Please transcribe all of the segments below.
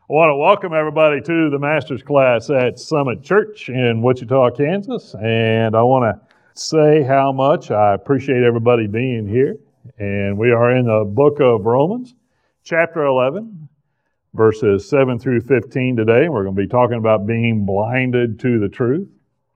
I want to welcome everybody to the Master's Class at Summit Church in Wichita, Kansas. And I want to say how much I appreciate everybody being here. And we are in the book of Romans, chapter 11, verses 7 through 15 today. We're going to be talking about being blinded to the truth.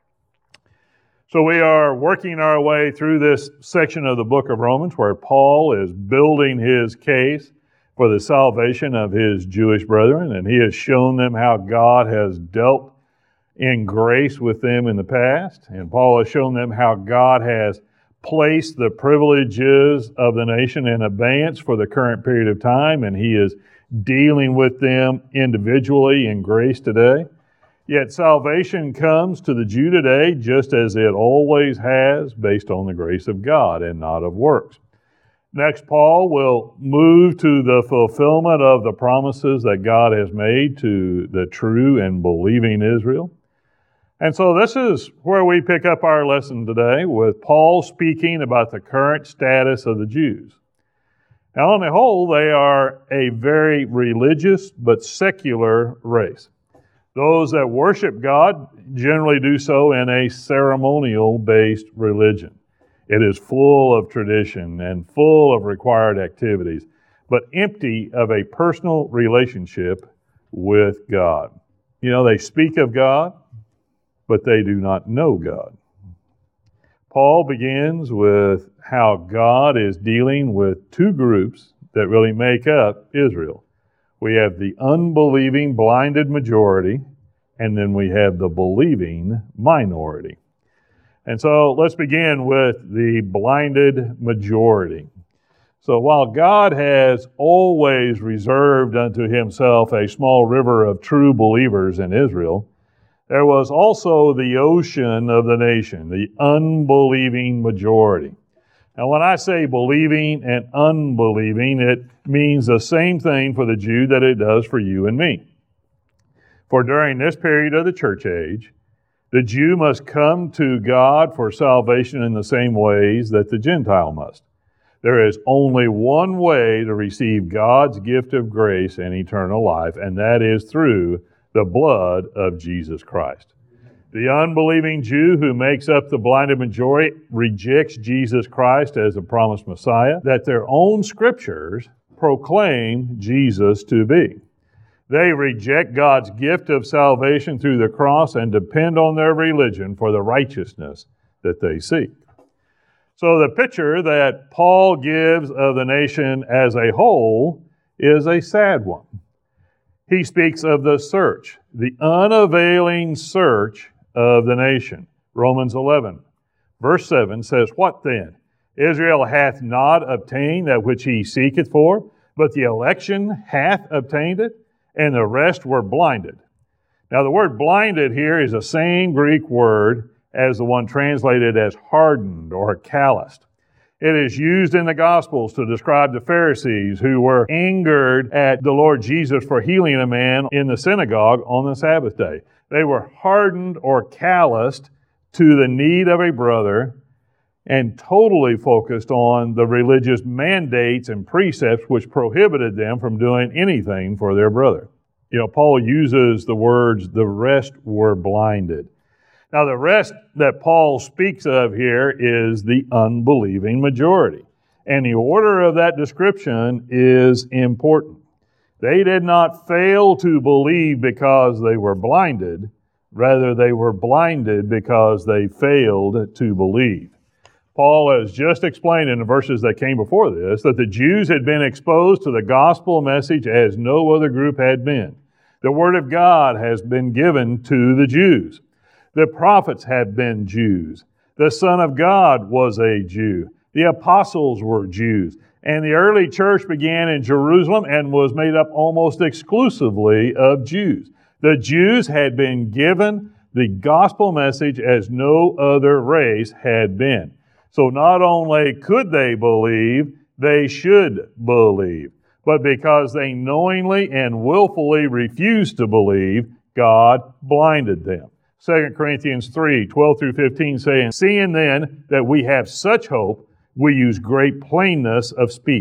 So we are working our way through this section of the book of Romans where Paul is building his case for the salvation of his Jewish brethren, and he has shown them how God has dealt in grace with them in the past, and Paul has shown them how God has placed the privileges of the nation in abeyance for the current period of time, and he is dealing with them individually in grace today. Yet salvation comes to the Jew today just as it always has, based on the grace of God and not of works. Next, Paul will move to the fulfillment of the promises that God has made to the true and believing Israel. And so this is where we pick up our lesson today, with Paul speaking about the current status of the Jews. Now, on the whole, they are a very religious but secular race. Those that worship God generally do so in a ceremonial-based religion. It is full of tradition and full of required activities, but empty of a personal relationship with God. You know, they speak of God, but they do not know God. Paul begins with how God is dealing with two groups that really make up Israel. We have the unbelieving, blinded majority, and then we have the believing minority. And so let's begin with the blinded majority. So while God has always reserved unto himself a small river of true believers in Israel, there was also the ocean of the nation, the unbelieving majority. Now when I say believing and unbelieving, it means the same thing for the Jew that it does for you and me. For during this period of the church age, the Jew must come to God for salvation in the same ways that the Gentile must. There is only one way to receive God's gift of grace and eternal life, and that is through the blood of Jesus Christ. The unbelieving Jew who makes up the blinded majority rejects Jesus Christ as the promised Messiah that their own scriptures proclaim Jesus to be. They reject God's gift of salvation through the cross and depend on their religion for the righteousness that they seek. So the picture that Paul gives of the nation as a whole is a sad one. He speaks of the search, the unavailing search of the nation. Romans 11, verse 7 says, "What then? Israel hath not obtained that which he seeketh for, but the election hath obtained it, and the rest were blinded." Now the word blinded here is the same Greek word as the one translated as hardened or calloused. It is used in the Gospels to describe the Pharisees who were angered at the Lord Jesus for healing a man in the synagogue on the Sabbath day. They were hardened or calloused to the need of a brother and totally focused on the religious mandates and precepts which prohibited them from doing anything for their brother. You know, Paul uses the words, "the rest were blinded." Now, the rest that Paul speaks of here is the unbelieving majority. And the order of that description is important. They did not fail to believe because they were blinded. Rather, they were blinded because they failed to believe. Paul has just explained in the verses that came before this that the Jews had been exposed to the gospel message as no other group had been. The word of God has been given to the Jews. The prophets had been Jews. The Son of God was a Jew. The apostles were Jews. And the early church began in Jerusalem and was made up almost exclusively of Jews. The Jews had been given the gospel message as no other race had been. So not only could they believe, they should believe. But because they knowingly and willfully refused to believe, God blinded them. 2 Corinthians 3, 12 through 15 saying, "Seeing then that we have such hope, we use great plainness of speech,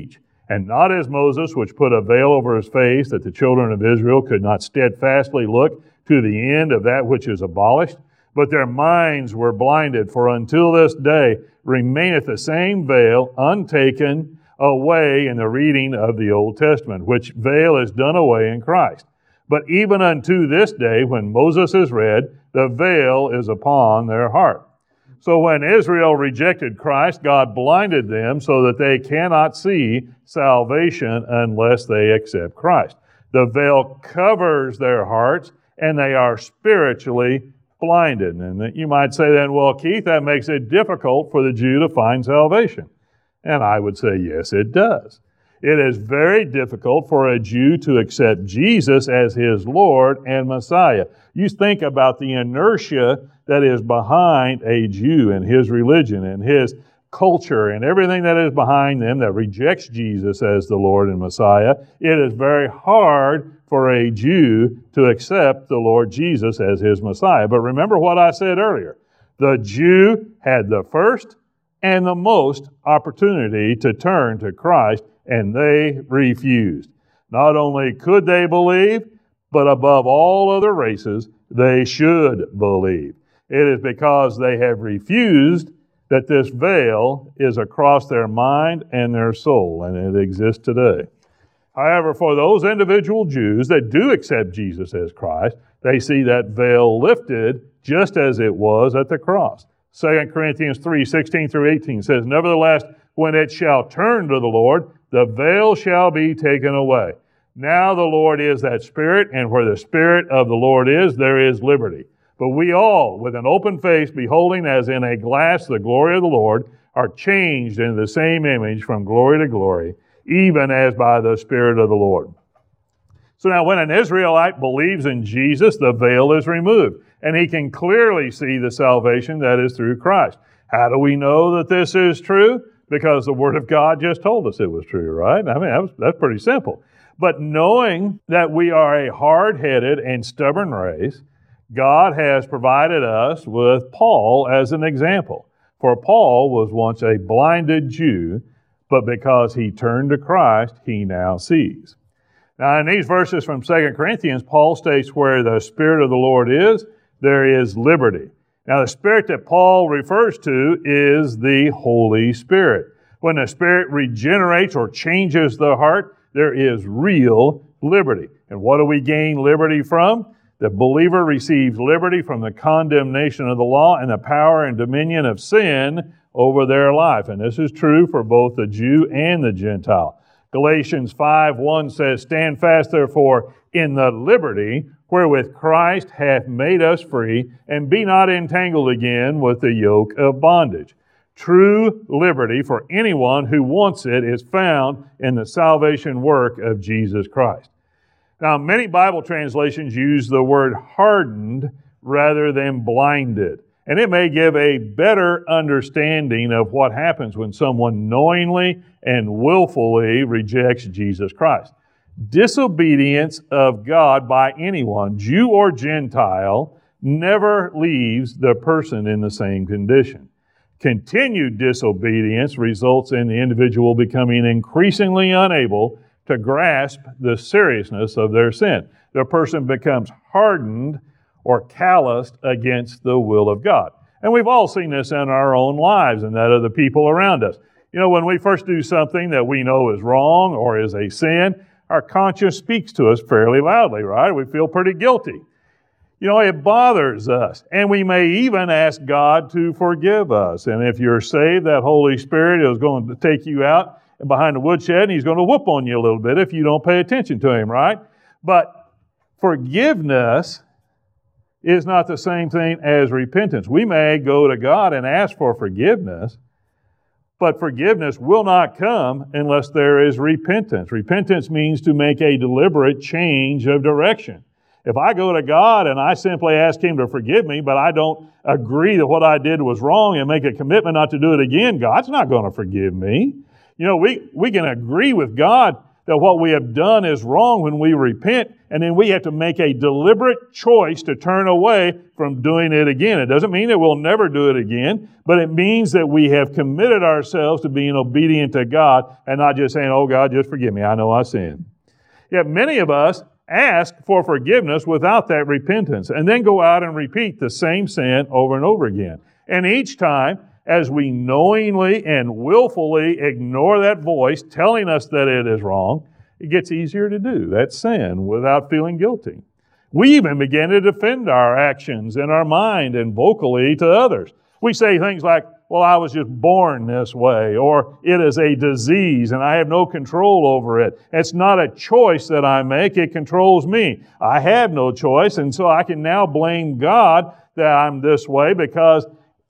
and not as Moses, which put a veil over his face, that the children of Israel could not steadfastly look to the end of that which is abolished. But their minds were blinded, for until this day remaineth the same veil untaken away in the reading of the Old Testament, which veil is done away in Christ. But even unto this day, when Moses is read, the veil is upon their heart. So when Israel rejected Christ, God blinded them so that they cannot see salvation unless they accept Christ. The veil covers their hearts, and they are spiritually blinded. And you might say then, well, Keith, that makes it difficult for the Jew to find salvation. And I would say, yes, it does. It is very difficult for a Jew to accept Jesus as his Lord and Messiah. You think about the inertia that is behind a Jew and his religion and his culture and everything that is behind them that rejects Jesus as the Lord and Messiah. It is very hard for a Jew to accept the Lord Jesus as his Messiah. But remember what I said earlier. The Jew had the first and the most opportunity to turn to Christ, and they refused. Not only could they believe, but above all other races, they should believe. It is because they have refused that this veil is across their mind and their soul, and it exists today. However, for those individual Jews that do accept Jesus as Christ, they see that veil lifted just as it was at the cross. 2 Corinthians 3:16 through 18 says, Nevertheless, when it shall turn to the Lord, the veil shall be taken away. Now the Lord is that Spirit, and where the Spirit of the Lord is, there is liberty. But we all, with an open face, beholding as in a glass the glory of the Lord, are changed into the same image from glory to glory, even as by the Spirit of the Lord. So now when an Israelite believes in Jesus, the veil is removed, and he can clearly see the salvation that is through Christ. How do we know that this is true? Because the Word of God just told us it was true, right? I mean, that's pretty simple. But knowing that we are a hard-headed and stubborn race, God has provided us with Paul as an example. For Paul was once a blinded Jew, but because he turned to Christ, he now sees. Now, in these verses from 2 Corinthians, Paul states where the Spirit of the Lord is, there is liberty. Now, the Spirit that Paul refers to is the Holy Spirit. When the Spirit regenerates or changes the heart, there is real liberty. And what do we gain liberty from? The believer receives liberty from the condemnation of the law and the power and dominion of sin over their life. And this is true for both the Jew and the Gentile. Galatians 5:1 says, Stand fast, therefore, in the liberty wherewith Christ hath made us free, and be not entangled again with the yoke of bondage. True liberty for anyone who wants it is found in the salvation work of Jesus Christ. Now, many Bible translations use the word hardened rather than blinded. And it may give a better understanding of what happens when someone knowingly and willfully rejects Jesus Christ. Disobedience of God by anyone, Jew or Gentile, never leaves the person in the same condition. Continued disobedience results in the individual becoming increasingly unable to grasp the seriousness of their sin. The person becomes hardened or calloused against the will of God. And we've all seen this in our own lives and that of the people around us. You know, when we first do something that we know is wrong or is a sin, our conscience speaks to us fairly loudly, right? We feel pretty guilty. You know, it bothers us. And we may even ask God to forgive us. And if you're saved, that Holy Spirit is going to take you out behind the woodshed and He's going to whoop on you a little bit if you don't pay attention to Him, right? But forgiveness is not the same thing as repentance. We may go to God and ask for forgiveness, but forgiveness will not come unless there is repentance. Repentance means to make a deliberate change of direction. If I go to God and I simply ask Him to forgive me, but I don't agree that what I did was wrong and make a commitment not to do it again, God's not going to forgive me. You know, we can agree with God that what we have done is wrong when we repent, and then we have to make a deliberate choice to turn away from doing it again. It doesn't mean that we'll never do it again, but it means that we have committed ourselves to being obedient to God and not just saying, oh God, just forgive me, I know I sinned. Yet many of us ask for forgiveness without that repentance and then go out and repeat the same sin over and over again. And each time, as we knowingly and willfully ignore that voice telling us that it is wrong, it gets easier to do that sin without feeling guilty. We even begin to defend our actions in our mind and vocally to others. We say things like, well, I was just born this way, or it is a disease and I have no control over it. It's not a choice that I make, it controls me. I have no choice, and so I can now blame God that I'm this way because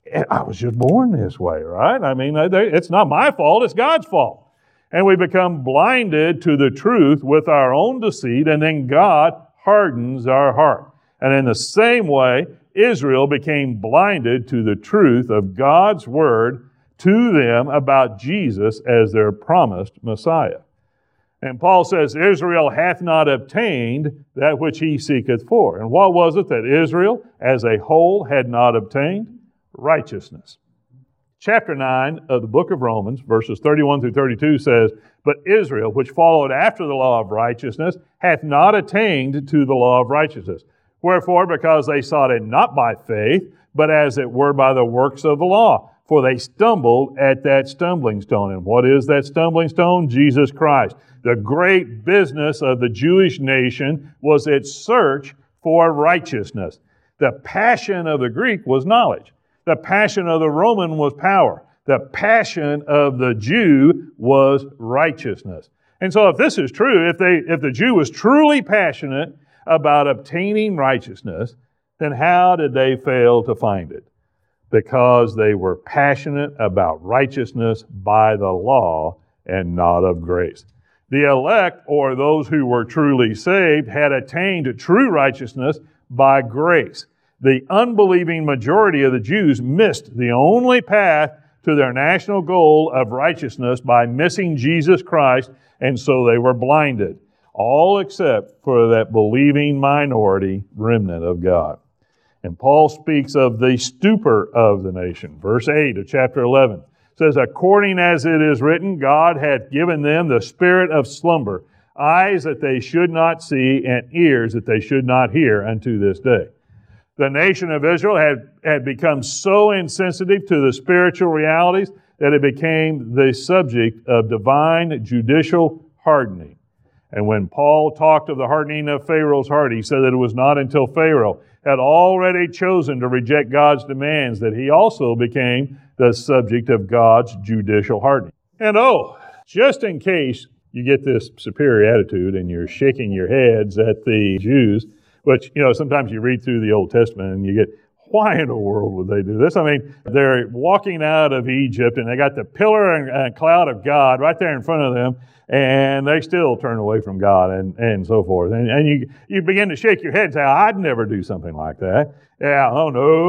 I was just born this way, right? I mean, it's not my fault, it's God's fault. And we become blinded to the truth with our own deceit, and then God hardens our heart. And in the same way, Israel became blinded to the truth of God's word to them about Jesus as their promised Messiah. And Paul says, Israel hath not obtained that which he seeketh for. And what was it that Israel as a whole had not obtained? Righteousness. Chapter 9 of the book of Romans, verses 31 through 32 says, But Israel, which followed after the law of righteousness, hath not attained to the law of righteousness. Wherefore, because they sought it not by faith, but as it were by the works of the law. For they stumbled at that stumbling stone. And what is that stumbling stone? Jesus Christ. The great business of the Jewish nation was its search for righteousness. The passion of the Greek was knowledge. The passion of the Roman was power. The passion of the Jew was righteousness. And so if this is true, if the Jew was truly passionate about obtaining righteousness, then how did they fail to find it? Because they were passionate about righteousness by the law and not of grace. The elect, or those who were truly saved, had attained true righteousness by grace. The unbelieving majority of the Jews missed the only path to their national goal of righteousness by missing Jesus Christ, and so they were blinded. All except for that believing minority remnant of God. And Paul speaks of the stupor of the nation. Verse 8 of chapter 11 says, According as it is written, God hath given them the spirit of slumber, eyes that they should not see, and ears that they should not hear unto this day. The nation of Israel had become so insensitive to the spiritual realities that it became the subject of divine judicial hardening. And when Paul talked of the hardening of Pharaoh's heart, he said that it was not until Pharaoh had already chosen to reject God's demands that he also became the subject of God's judicial hardening. And just in case you get this superior attitude and you're shaking your heads at the Jews, which, sometimes you read through the Old Testament and you get, why in the world would they do this? I mean, they're walking out of Egypt and they got the pillar and cloud of God right there in front of them, and they still turn away from God and so forth. And you begin to shake your head and say, I'd never do something like that. Yeah, oh,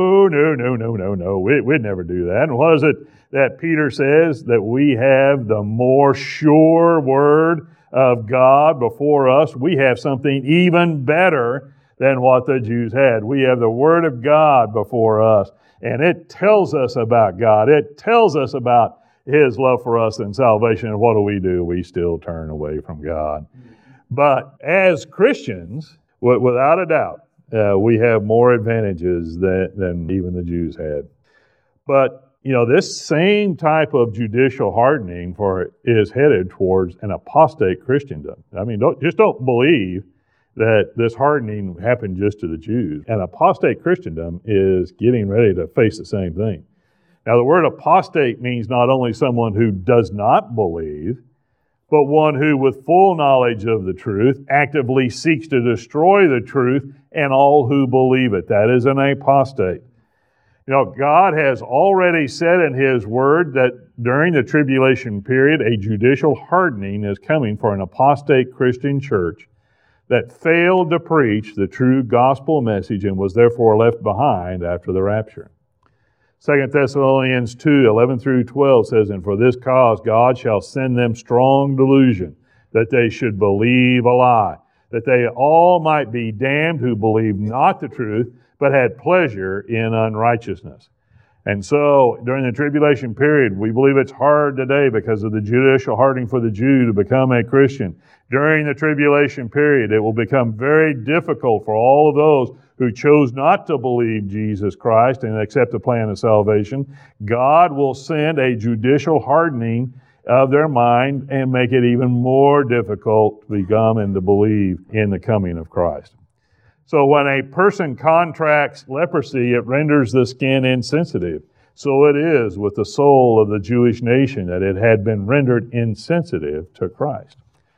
no, we'd never do that. And what is it that Peter says? That we have the more sure word of God before us. We have something even better than what the Jews had. We have the Word of God before us, and it tells us about God. It tells us about His love for us and salvation, and what do? We still turn away from God. But as Christians, without a doubt, we have more advantages than even the Jews had. But, this same type of judicial hardening is headed towards an apostate Christendom. I mean, don't believe that this hardening happened just to the Jews. An apostate Christendom is getting ready to face the same thing. Now, the word apostate means not only someone who does not believe, but one who, with full knowledge of the truth, actively seeks to destroy the truth and all who believe it. That is an apostate. God has already said in His Word that during the tribulation period, a judicial hardening is coming for an apostate Christian church that failed to preach the true gospel message and was therefore left behind after the rapture. 2 Thessalonians 2, 11 through 12 says, And for this cause God shall send them strong delusion, that they should believe a lie, that they all might be damned who believed not the truth, but had pleasure in unrighteousness. And so, during the tribulation period, we believe it's hard today because of the judicial hardening for the Jew to become a Christian. During the tribulation period, it will become very difficult for all of those who chose not to believe Jesus Christ and accept the plan of salvation. God will send a judicial hardening of their mind and make it even more difficult to become and to believe in the coming of Christ. So when a person contracts leprosy, it renders the skin insensitive. So it is with the soul of the Jewish nation, that it had been rendered insensitive to Christ.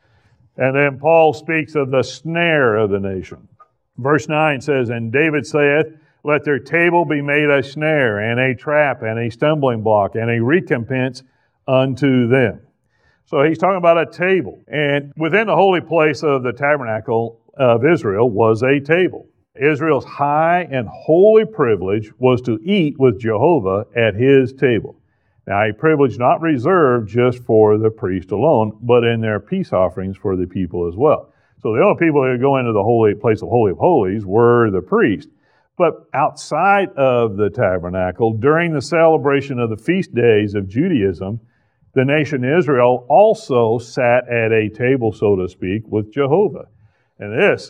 And then Paul speaks of the snare of the nation. Verse 9 says, "And David saith, Let their table be made a snare, and a trap, and a stumbling block, and a recompense unto them." So he's talking about a table. And within the holy place of the tabernacle of Israel was a table. Israel's high and holy privilege was to eat with Jehovah at his table. Now, a privilege not reserved just for the priest alone, but in their peace offerings for the people as well. So the only people who could go into the holy place of Holy of Holies were the priest. But outside of the tabernacle, during the celebration of the feast days of Judaism, the nation Israel also sat at a table, so to speak, with Jehovah. And this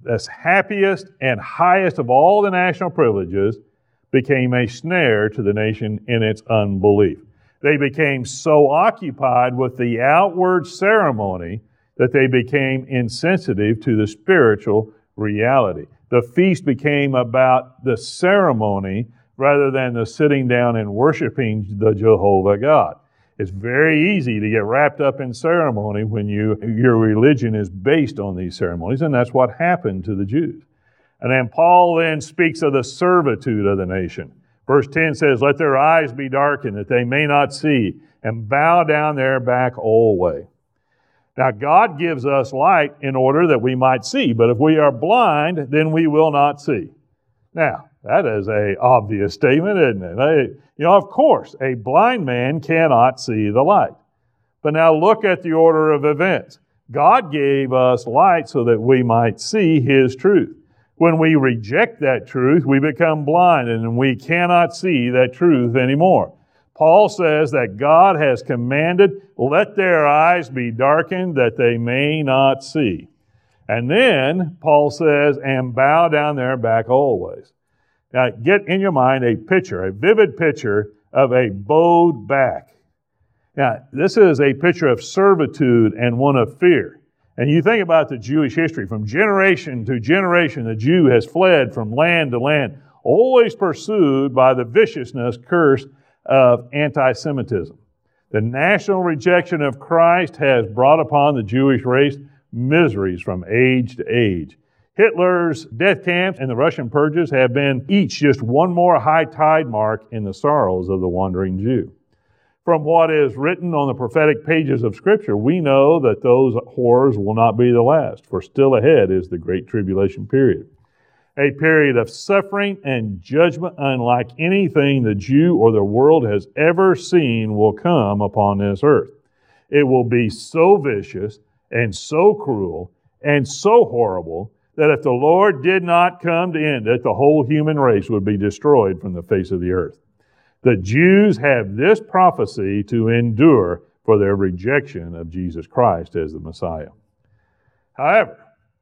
happiest and highest of all the national privileges, became a snare to the nation in its unbelief. They became so occupied with the outward ceremony that they became insensitive to the spiritual reality. The feast became about the ceremony rather than the sitting down and worshiping the Jehovah God. It's very easy to get wrapped up in ceremony when your religion is based on these ceremonies, and that's what happened to the Jews. And then Paul then speaks of the servitude of the nation. Verse 10 says, "Let their eyes be darkened, that they may not see, and bow down their back alway." Now, God gives us light in order that we might see, but if we are blind, then we will not see. Now, that is an obvious statement, isn't it? Of course, a blind man cannot see the light. But now look at the order of events. God gave us light so that we might see His truth. When we reject that truth, we become blind and we cannot see that truth anymore. Paul says that God has commanded, "Let their eyes be darkened that they may not see." And then Paul says, "And bow down their back always." Now get in your mind a picture, a vivid picture of a bowed back. Now this is a picture of servitude and one of fear. And you think about the Jewish history, from generation to generation, the Jew has fled from land to land, always pursued by the viciousness, curse of anti-Semitism. The national rejection of Christ has brought upon the Jewish race miseries from age to age. Hitler's death camps and the Russian purges have been each just one more high tide mark in the sorrows of the wandering Jew. From what is written on the prophetic pages of Scripture, we know that those horrors will not be the last, for still ahead is the Great Tribulation period. A period of suffering and judgment unlike anything the Jew or the world has ever seen will come upon this earth. It will be so vicious and so cruel and so horrible that if the Lord did not come to end it, the whole human race would be destroyed from the face of the earth. The Jews have this prophecy to endure for their rejection of Jesus Christ as the Messiah. However,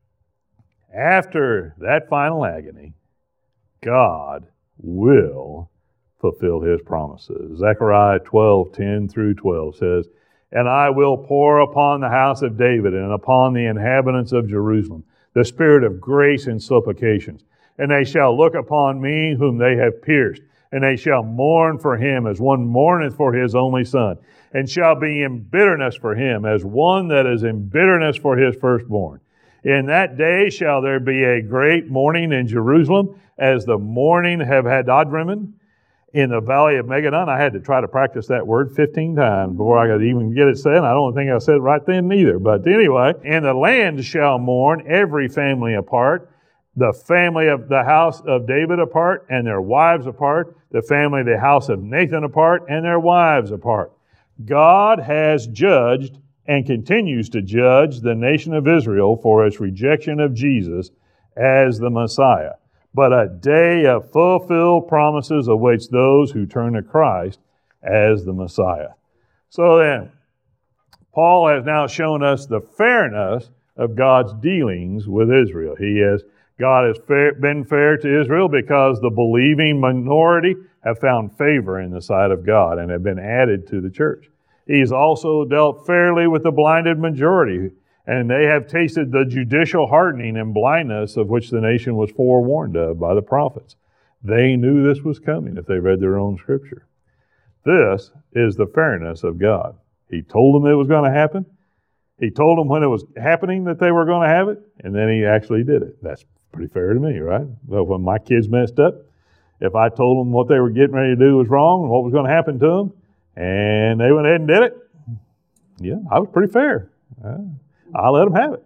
after that final agony, God will fulfill His promises. Zechariah 12:10 through 12 says, "And I will pour upon the house of David and upon the inhabitants of Jerusalem the spirit of grace and supplications. And they shall look upon me whom they have pierced, and they shall mourn for him as one mourneth for his only son, and shall be in bitterness for him as one that is in bitterness for his firstborn. In that day shall there be a great mourning in Jerusalem, as the mourning of Hadadrimmon in the valley of Megiddon." I had to try to practice that word 15 times before I could even get it said. I don't think I said it right then either. But anyway, "And the land shall mourn, every family apart, the family of the house of David apart, and their wives apart, the family of the house of Nathan apart, and their wives apart. God has judged and continues to judge the nation of Israel for its rejection of Jesus as the Messiah. But a day of fulfilled promises awaits those who turn to Christ as the Messiah. So then, Paul has now shown us the fairness of God's dealings with Israel. God has been fair to Israel because the believing minority have found favor in the sight of God and have been added to the church. He's also dealt fairly with the blinded majority, and they have tasted the judicial hardening and blindness of which the nation was forewarned of by the prophets. They knew this was coming if they read their own scripture. This is the fairness of God. He told them it was going to happen. He told them when it was happening that they were going to have it, and then he actually did it. That's pretty fair to me, right? Well, when my kids messed up, if I told them what they were getting ready to do was wrong and what was going to happen to them, and they went ahead and did it, yeah, I was pretty fair. I let them have it.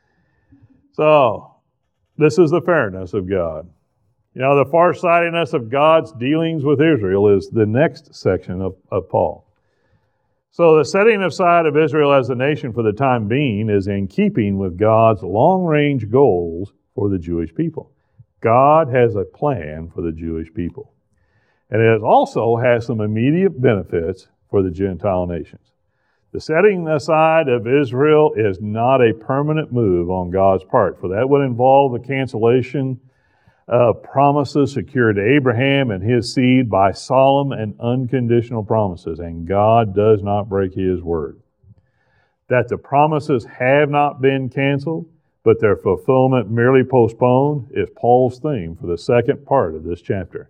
So, this is the fairness of God. You know, the farsightedness of God's dealings with Israel is the next section of Paul. So the setting aside of Israel as a nation for the time being is in keeping with God's long-range goals for the Jewish people. God has a plan for the Jewish people. And it also has some immediate benefits for the Gentile nations. The setting aside of Israel is not a permanent move on God's part, for that would involve the cancellation of promises secured to Abraham and his seed by solemn and unconditional promises, and God does not break His word. That the promises have not been canceled, but their fulfillment merely postponed, is Paul's theme for the second part of this chapter.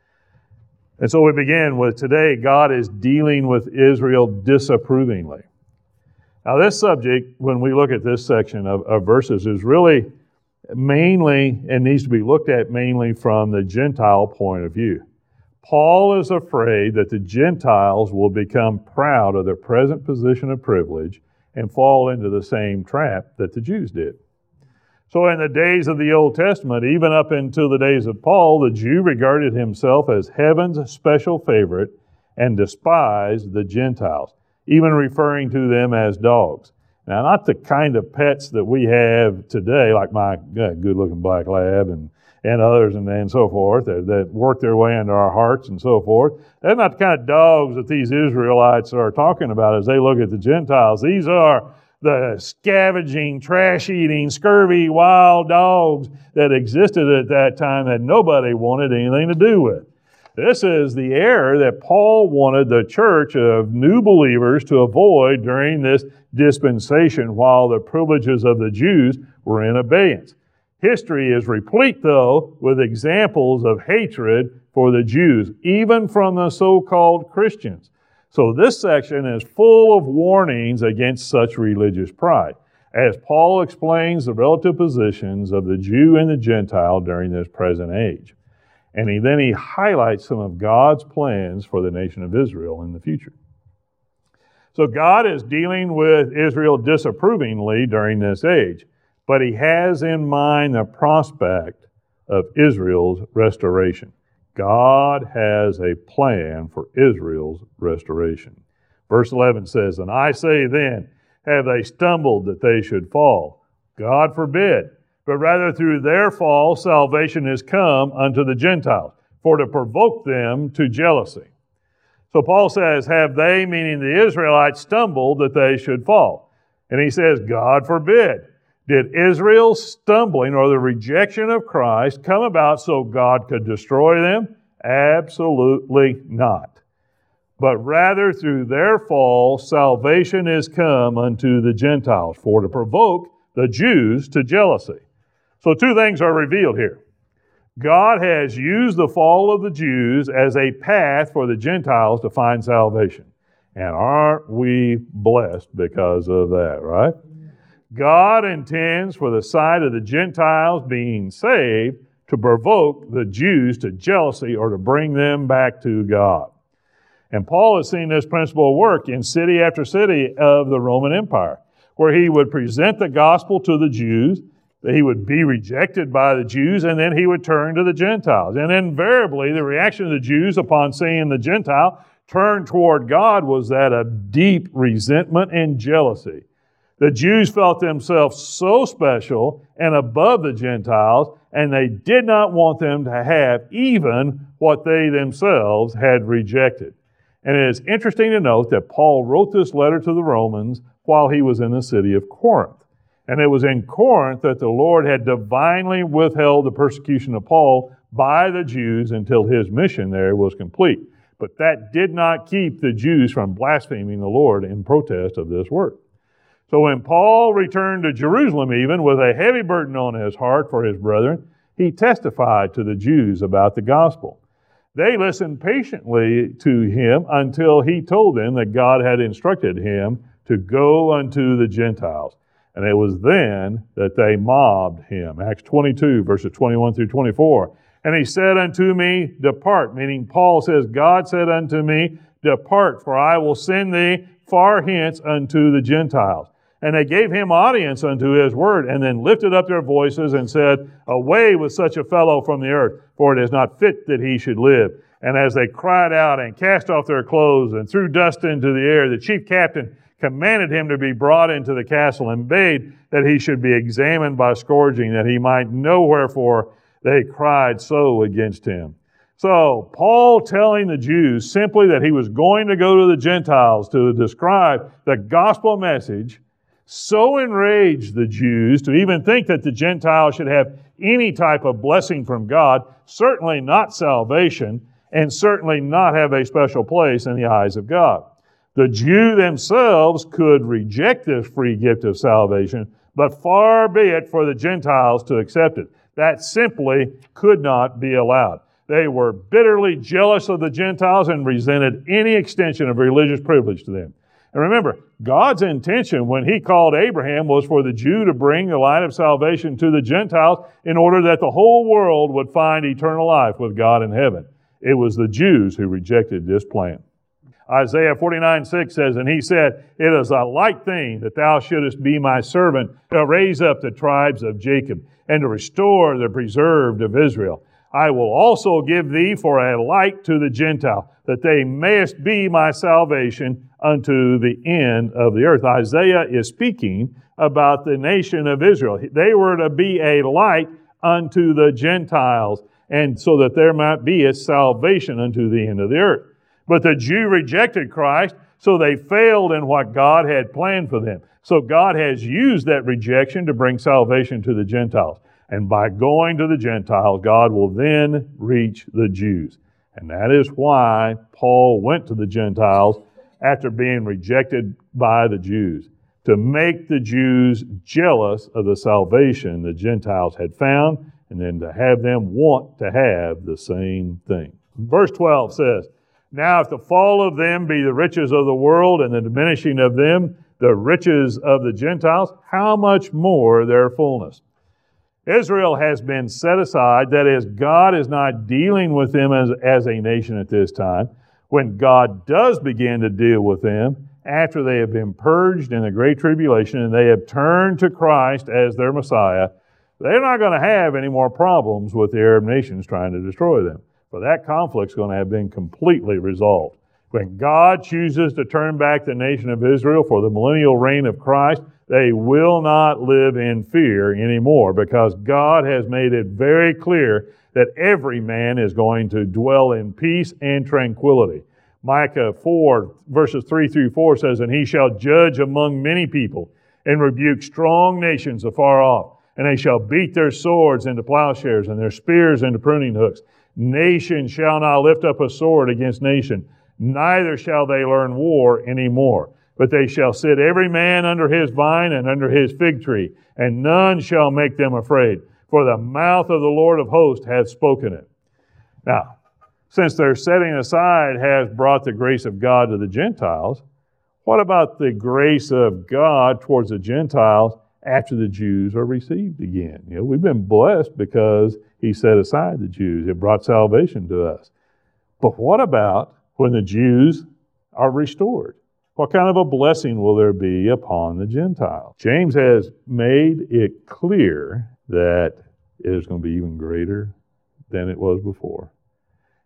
And so we begin with today, God is dealing with Israel disapprovingly. Now this subject, when we look at this section of verses, is really mainly, and needs to be looked at mainly from the Gentile point of view. Paul is afraid that the Gentiles will become proud of their present position of privilege and fall into the same trap that the Jews did. So in the days of the Old Testament, even up until the days of Paul, the Jew regarded himself as heaven's special favorite and despised the Gentiles, even referring to them as dogs. Now, not the kind of pets that we have today, like my good-looking black lab and others and so forth, that work their way into our hearts and so forth. They're not the kind of dogs that these Israelites are talking about as they look at the Gentiles. These are the scavenging, trash-eating, scurvy, wild dogs that existed at that time that nobody wanted anything to do with. This is the error that Paul wanted the church of new believers to avoid during this dispensation while the privileges of the Jews were in abeyance. History is replete, though, with examples of hatred for the Jews, even from the so-called Christians. So this section is full of warnings against such religious pride, as Paul explains the relative positions of the Jew and the Gentile during this present age. And then he highlights some of God's plans for the nation of Israel in the future. So God is dealing with Israel disapprovingly during this age, but He has in mind the prospect of Israel's restoration. God has a plan for Israel's restoration. Verse 11 says, "And I say then, have they stumbled that they should fall? God forbid. But rather through their fall, salvation is come unto the Gentiles, for to provoke them to jealousy." So Paul says, have they, meaning the Israelites, stumbled that they should fall? And he says, God forbid. Did Israel's stumbling or the rejection of Christ come about so God could destroy them? Absolutely not. But rather through their fall, salvation is come unto the Gentiles, for to provoke the Jews to jealousy. So two things are revealed here. God has used the fall of the Jews as a path for the Gentiles to find salvation. And aren't we blessed because of that, right? God intends for the sight of the Gentiles being saved to provoke the Jews to jealousy or to bring them back to God. And Paul has seen this principle work in city after city of the Roman Empire, where he would present the gospel to the Jews, that he would be rejected by the Jews, and then he would turn to the Gentiles. And invariably, the reaction of the Jews upon seeing the Gentile turn toward God was that of deep resentment and jealousy. The Jews felt themselves so special and above the Gentiles, and they did not want them to have even what they themselves had rejected. And it is interesting to note that Paul wrote this letter to the Romans while he was in the city of Corinth. And it was in Corinth that the Lord had divinely withheld the persecution of Paul by the Jews until his mission there was complete. But that did not keep the Jews from blaspheming the Lord in protest of this work. So when Paul returned to Jerusalem even with a heavy burden on his heart for his brethren, he testified to the Jews about the gospel. They listened patiently to him until he told them that God had instructed him to go unto the Gentiles. And it was then that they mobbed him. Acts 22, verses 21 through 24. And he said unto me, depart, meaning Paul says, God said unto me, depart, for I will send thee far hence unto the Gentiles. And they gave him audience unto his word, and then lifted up their voices and said, away with such a fellow from the earth, for it is not fit that he should live. And as they cried out and cast off their clothes and threw dust into the air, the chief captain commanded him to be brought into the castle and bade that he should be examined by scourging, that he might know wherefore they cried so against him. So Paul telling the Jews simply that he was going to go to the Gentiles to describe the gospel message so enraged the Jews to even think that the Gentiles should have any type of blessing from God, certainly not salvation, and certainly not have a special place in the eyes of God. The Jew themselves could reject this free gift of salvation, but far be it for the Gentiles to accept it. That simply could not be allowed. They were bitterly jealous of the Gentiles and resented any extension of religious privilege to them. And remember, God's intention when he called Abraham was for the Jew to bring the light of salvation to the Gentiles in order that the whole world would find eternal life with God in heaven. It was the Jews who rejected this plan. Isaiah 49:6 says, and he said, it is a light thing that thou shouldest be my servant to raise up the tribes of Jacob and to restore the preserved of Israel. I will also give thee for a light to the Gentile, that they mayest be my salvation unto the end of the earth. Isaiah is speaking about the nation of Israel. They were to be a light unto the Gentiles, and so that there might be a salvation unto the end of the earth. But the Jew rejected Christ, so they failed in what God had planned for them. So God has used that rejection to bring salvation to the Gentiles. And by going to the Gentiles, God will then reach the Jews. And that is why Paul went to the Gentiles after being rejected by the Jews, to make the Jews jealous of the salvation the Gentiles had found, and then to have them want to have the same thing. Verse 12 says, now if the fall of them be the riches of the world, and the diminishing of them the riches of the Gentiles, how much more their fullness? Israel has been set aside. That is, God is not dealing with them as a nation at this time. When God does begin to deal with them, after they have been purged in the Great Tribulation and they have turned to Christ as their Messiah, they're not going to have any more problems with the Arab nations trying to destroy them. For that conflict's going to have been completely resolved. When God chooses to turn back the nation of Israel for the millennial reign of Christ, they will not live in fear anymore, because God has made it very clear that every man is going to dwell in peace and tranquility. Micah 4, verses 3 through 4 says, and he shall judge among many people and rebuke strong nations afar off. And they shall beat their swords into plowshares and their spears into pruning hooks. Nation shall not lift up a sword against nation, neither shall they learn war any more. But they shall sit every man under his vine and under his fig tree, and none shall make them afraid, for the mouth of the Lord of hosts hath spoken it. Now, since their setting aside has brought the grace of God to the Gentiles, what about the grace of God towards the Gentiles after the Jews are received again? You know, we've been blessed because he set aside the Jews. It brought salvation to us. But what about when the Jews are restored? What kind of a blessing will there be upon the Gentiles? James has made it clear that it is going to be even greater than it was before.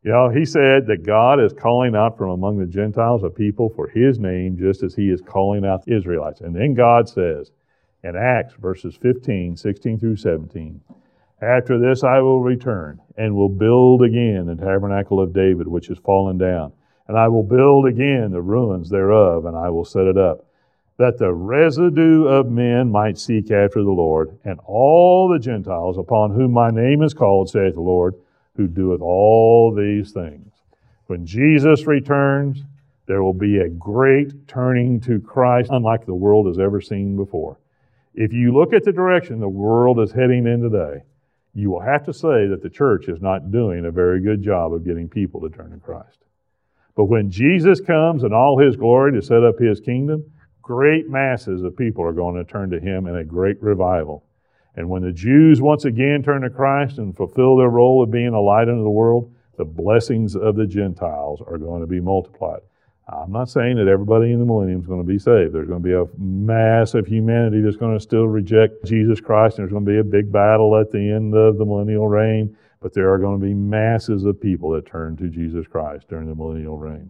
He said that God is calling out from among the Gentiles a people for His name, just as He is calling out the Israelites. And then God says in Acts verses 15, 16 through 17, after this I will return and will build again the tabernacle of David, which is fallen down. And I will build again the ruins thereof, and I will set it up, that the residue of men might seek after the Lord, and all the Gentiles upon whom my name is called, saith the Lord, who doeth all these things. When Jesus returns, there will be a great turning to Christ, unlike the world has ever seen before. If you look at the direction the world is heading in today, you will have to say that the church is not doing a very good job of getting people to turn to Christ. But when Jesus comes in all His glory to set up His kingdom, great masses of people are going to turn to Him in a great revival. And when the Jews once again turn to Christ and fulfill their role of being a light unto the world, the blessings of the Gentiles are going to be multiplied. I'm not saying that everybody in the millennium is going to be saved. There's going to be a mass of humanity that's going to still reject Jesus Christ, and there's going to be a big battle at the end of the millennial reign. But there are going to be masses of people that turn to Jesus Christ during the millennial reign.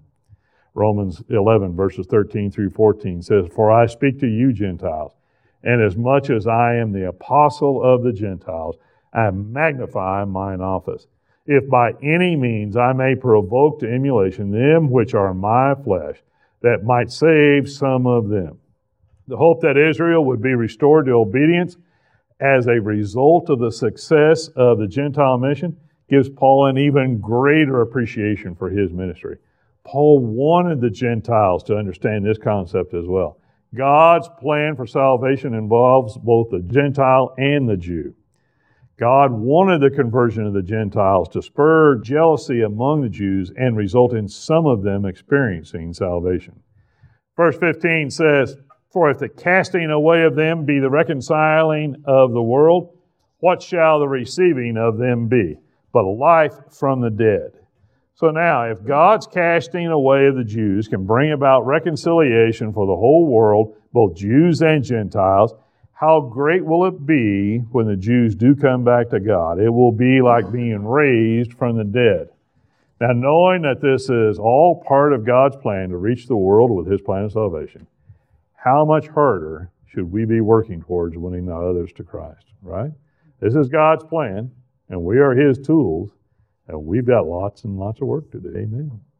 Romans 11, verses 13 through 14 says, For I speak to you, Gentiles, and as much as I am the apostle of the Gentiles, I magnify mine office, if by any means I may provoke to emulation them which are my flesh, that might save some of them. The hope that Israel would be restored to obedience as a result of the success of the Gentile mission gives Paul an even greater appreciation for his ministry. Paul wanted the Gentiles to understand this concept as well. God's plan for salvation involves both the Gentile and the Jew. God wanted the conversion of the Gentiles to spur jealousy among the Jews and result in some of them experiencing salvation. Verse 15 says, For if the casting away of them be the reconciling of the world, what shall the receiving of them be? But a life from the dead. So now, if God's casting away of the Jews can bring about reconciliation for the whole world, both Jews and Gentiles, how great will it be when the Jews do come back to God? It will be like being raised from the dead. Now, knowing that this is all part of God's plan to reach the world with His plan of salvation, how much harder should we be working towards winning the others to Christ, right? This is God's plan, and we are His tools, and we've got lots and lots of work to do. Amen.